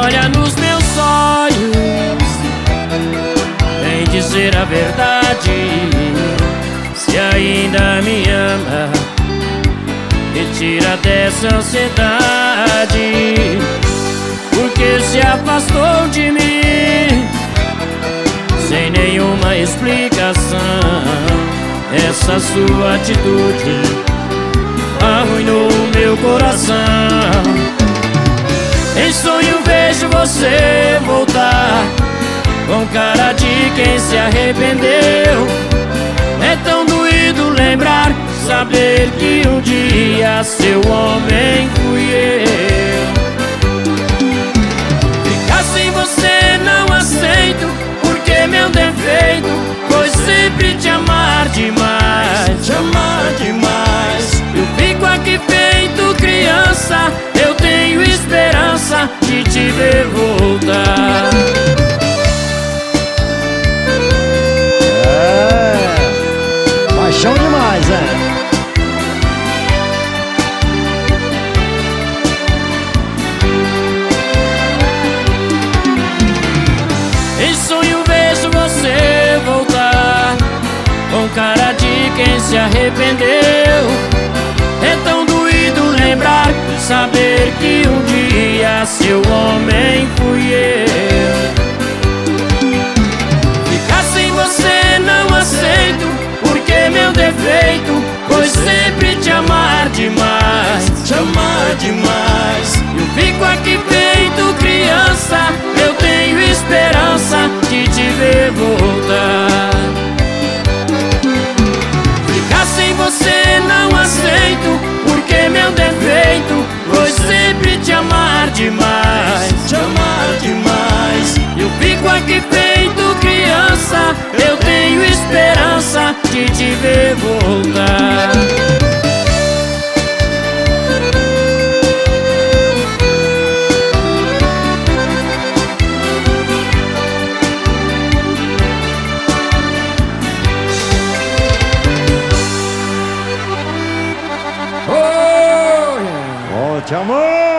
olha nos meus olhos, vem dizer a verdade. Se ainda me ama, me tira dessa ansiedade. Porque se afastou de mim sem nenhuma explicação. Essa sua atitude arruinou o meu coração. Em sonho vejo você voltar com cara de quem se arrependeu. É tão doído lembrar, saber que um dia seu homem fui eu. Ficar sem você não aceito, porque meu defeito foi sempre te amar demais. Te amar demais. Eu fico aqui feito criança, eu tenho esperança de te ver voltar. Paixão demais, Em sonho vejo você voltar com cara de quem se arrependeu. É tão doído lembrar, saber que um dia seu homem fui eu. Ficar sem você não aceito, porque meu defeito foi sempre te amar demais. Te amar demais. Eu fico aqui feito criança, eu tenho esperança de te ver voltar. Ficar sem você não aceito, porque meu defeito foi sempre te amar demais. Te amar demais. Eu fico aqui feito criança, eu tenho esperança de te ver voltar. Volte, amor.